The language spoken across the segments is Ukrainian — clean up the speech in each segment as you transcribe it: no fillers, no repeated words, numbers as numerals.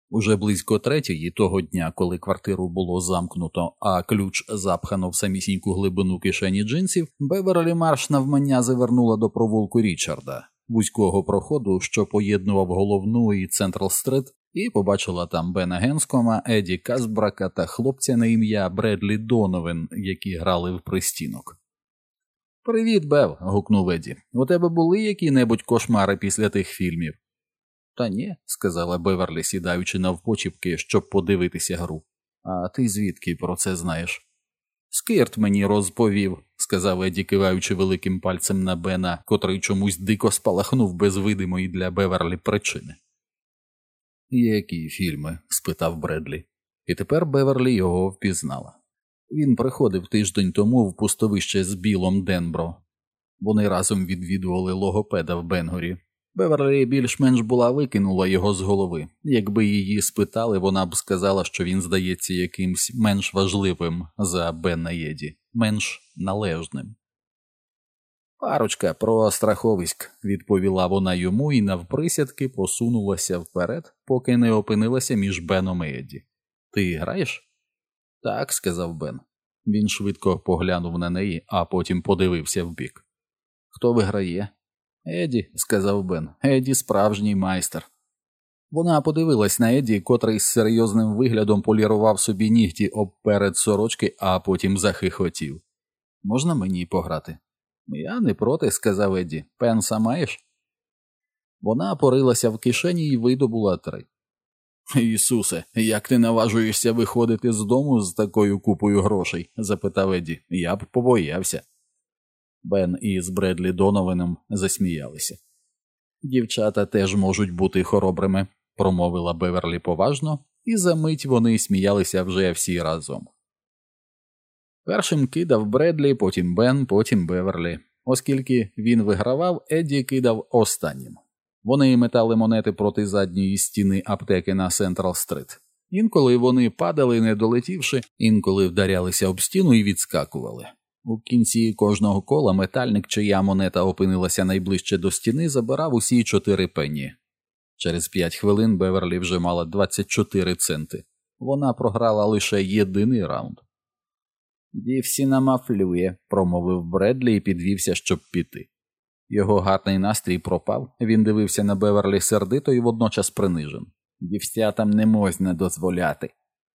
Уже близько 3:00 того дня, коли квартиру було замкнуто, а ключ запхано в самісіньку глибину кишені джинсів, Беверлі Марш навмання завернула до провулку Річарда, вузького проходу, що поєднував головну і Централ-стрит, і побачила там Бена Генскома, Еді Касбрака та хлопця на ім'я Бредлі Доновен, які грали в пристінок. «Привіт, Бев!» – гукнув Еді. «У тебе були які-небудь кошмари після тих фільмів?» «Та ні», – сказала Беверлі, сідаючи навпочіпки, щоб подивитися гру. «А ти звідки про це знаєш?» «Скирт мені розповів», – сказав Еді, киваючи великим пальцем на Бена, котрий чомусь дико спалахнув без видимої для Беверлі причини. «Які фільми?» – спитав Бредлі. І тепер Беверлі його впізнала. Він приходив тиждень тому в пустовище з Білом Денбро. Вони разом відвідували логопеда в Бенгорі. Беверлі більш-менш була викинула його з голови. Якби її спитали, вона б сказала, що він здається якимсь менш важливим за Бена Єді, менш належним. «Парочка про страховиськ», – відповіла вона йому і навприсядки посунулася вперед, поки не опинилася між Беном і Еді. «Ти граєш?» «Так», – сказав Бен. Він швидко поглянув на неї, а потім подивився вбік. «Хто виграє?» «Еді», – сказав Бен. «Еді справжній майстер». Вона подивилась на Еді, котрий з серйозним виглядом полірував собі нігті об перед сорочки, а потім захихотів. «Можна мені пограти?» «Я не проти», – сказав Еді. «Пенса маєш?» Вона порилася в кишені і видобула 3. «Ісусе, як ти наважуєшся виходити з дому з такою купою грошей?» – запитав Еді. «Я б побоявся». Бен із Бредлі Доновеном засміялися. «Дівчата теж можуть бути хоробрими», – промовила Беверлі поважно, і за мить вони сміялися вже всі разом. Першим кидав Бредлі, потім Бен, потім Беверлі. Оскільки він вигравав, Едді кидав останнім. Вони метали монети проти задньої стіни аптеки на Централ-стрит. Інколи вони падали, не долетівши, інколи вдарялися об стіну і відскакували. У кінці кожного кола метальник, чия монета опинилася найближче до стіни, забирав усі 4 пенні. Через 5 хвилин Беверлі вже мала 24 центи. Вона програла лише єдиний раунд. «Дівсіна мафлює», – промовив Бредлі і підвівся, щоб піти. Його гарний настрій пропав, він дивився на Беверлі сердито і водночас принижен. «Дівсятам не можна дозволяти».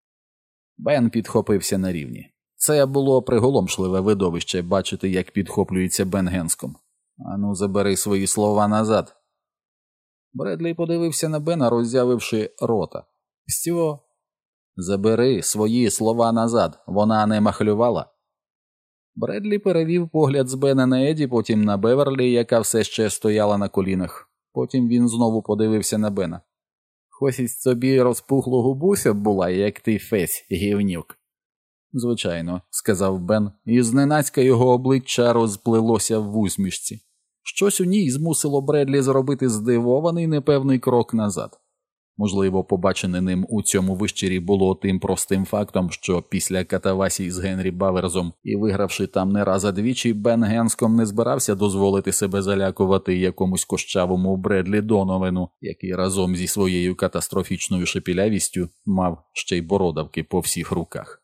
Бен підхопився на рівні. Це було приголомшливе видовище бачити, як підхоплюється Бен Генском. «Ану, забери свої слова назад». Бредлі подивився на Бена, роззявивши рота. «Що?» «Забери свої слова назад, вона не махлювала». Бредлі перевів погляд з Бена на Еді, потім на Беверлі, яка все ще стояла на колінах. Потім він знову подивився на Бена. «Хочеш собі розпухлу губуся була, як ти фесь, гівнюк?» «Звичайно», – сказав Бен, і зненацька його обличчя розплилося в усмішці. Щось у ній змусило Бредлі зробити здивований непевний крок назад. Можливо, побачене ним у цьому вищирі було тим простим фактом, що після катавасій з Генрі Баверзом і вигравши там не раз а двічі, Бен Генском не збирався дозволити себе залякувати якомусь кощавому Бредлі Доновену, який разом зі своєю катастрофічною шепілявістю мав ще й бородавки по всіх руках.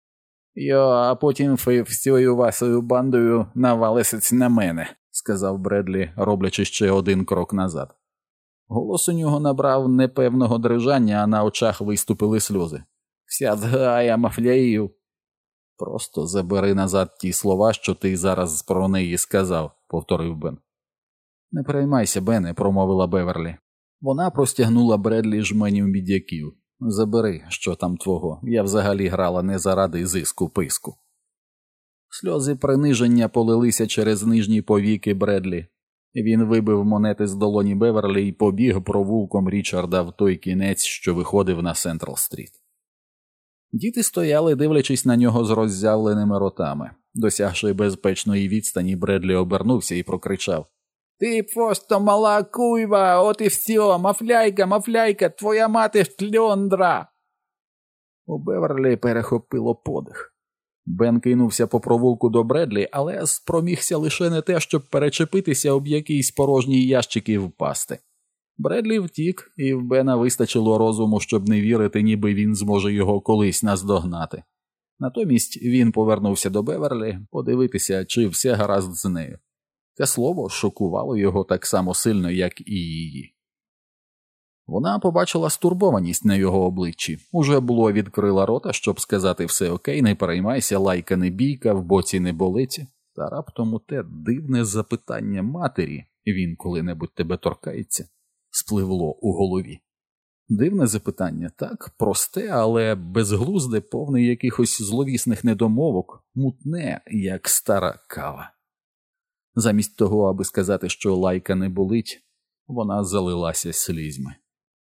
«А потім ви всією вашою бандою навалисять на мене», – сказав Бредлі, роблячи ще один крок назад. Голос у нього набрав непевного дрижання, а на очах виступили сльози. «Вся зграя мафляїв». «Просто забери назад ті слова, що ти зараз про неї сказав», – повторив Бен. «Не переймайся, Бене», – промовила Беверлі. Вона простягнула Бредлі жменів мідяків. «Забери, що там твого, я взагалі грала не заради зиску-писку». Сльози приниження полилися через нижні повіки Бредлі. Він вибив монети з долоні Беверлі і побіг провулком Річарда в той кінець, що виходив на Централ-стріт. Діти стояли, дивлячись на нього з роззявленими ротами. Досягши безпечної відстані, Бредлі обернувся і прокричав: «Ти просто мала куйва, от і все, мафляйка, твоя мати шльондра!» У Беверлі перехопило подих. Бен кинувся по провулку до Бредлі, але спромігся лише не те, щоб перечепитися об якийсь порожній ящик і впасти. Бредлі втік, і в Бена вистачило розуму, щоб не вірити, ніби він зможе його колись наздогнати. Натомість він повернувся до Беверлі подивитися, чи все гаразд з нею. Те слово шокувало його так само сильно, як і її. Вона побачила стурбованість на його обличчі. Уже було відкрила рота, щоб сказати все окей, не переймайся, лайка не бійка, в боці не болить. Та раптом у те дивне запитання матері, він коли-небудь тебе торкається, спливло у голові. Дивне запитання, так, просте, але безглузде, повне якихось зловісних недомовок, мутне, як стара кава. Замість того, аби сказати, що лайка не болить, вона залилася слізьми.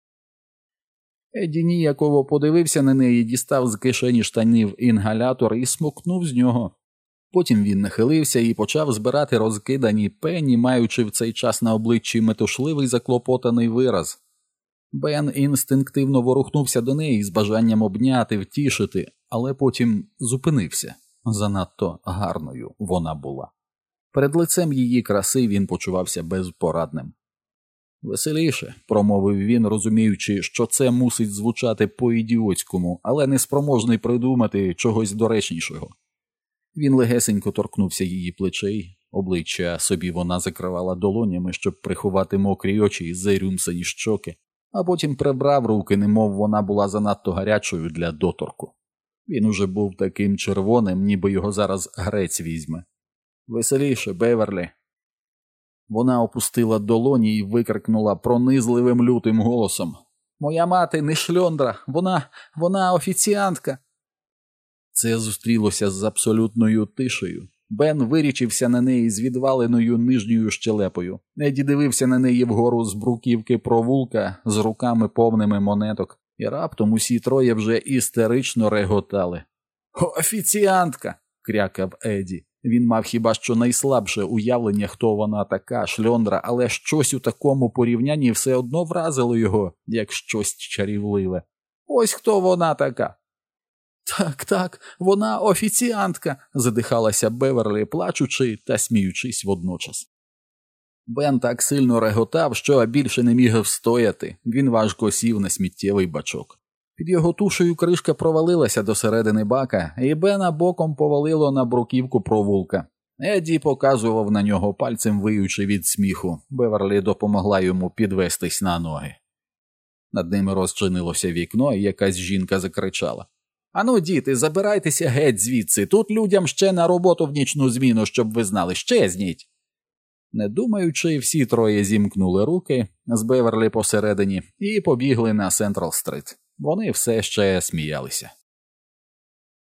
Едді ніяково подивився на неї, дістав з кишені штанів інгалятор і смокнув з нього. Потім він нахилився і почав збирати розкидані пені, маючи в цей час на обличчі метушливий заклопотаний вираз. Бен інстинктивно ворухнувся до неї з бажанням обняти, втішити, але потім зупинився. Занадто гарною вона була. Перед лицем її краси він почувався безпорадним. «Веселіше», – промовив він, розуміючи, що це мусить звучати по-ідіотському, але неспроможний придумати чогось доречнішого. Він легесенько торкнувся її плечей, обличчя собі вона закривала долонями, щоб приховати мокрі очі і зарюмсані щоки, а потім прибрав руки, немов вона була занадто гарячою для доторку. Він уже був таким червоним, ніби його зараз грець візьме. «Веселіше, Беверлі!» Вона опустила долоні і викрикнула пронизливим лютим голосом. «Моя мати не шльондра, вона офіціантка!» Це зустрілося з абсолютною тишею. Бен вирічився на неї з відваленою нижньою щелепою. Еді дивився на неї вгору з бруківки провулка з руками повними монеток. І раптом усі троє вже істерично реготали. «Офіціантка!» – крякав Еді. Він мав хіба що найслабше уявлення, хто вона така, шльондра, але щось у такому порівнянні все одно вразило його, як щось чарівливе. «Ось хто вона така!» Так, вона офіціантка!» – задихалася Беверлі, плачучи та сміючись водночас. Бен так сильно реготав, що більше не міг встояти. Він важко сів на сміттєвий бачок. Під його тушею кришка провалилася до середини бака, і Бена боком повалило на бруківку провулка. Едді показував на нього пальцем, виючи від сміху. Беверлі допомогла йому підвестись на ноги. Над ними розчинилося вікно, і якась жінка закричала. «Ану, діти, забирайтеся геть звідси, тут людям ще на роботу в нічну зміну, щоб ви знали, щезніть!» Не думаючи, всі троє зімкнули руки з Беверлі посередині і побігли на Централ-стрит. Вони все ще сміялися.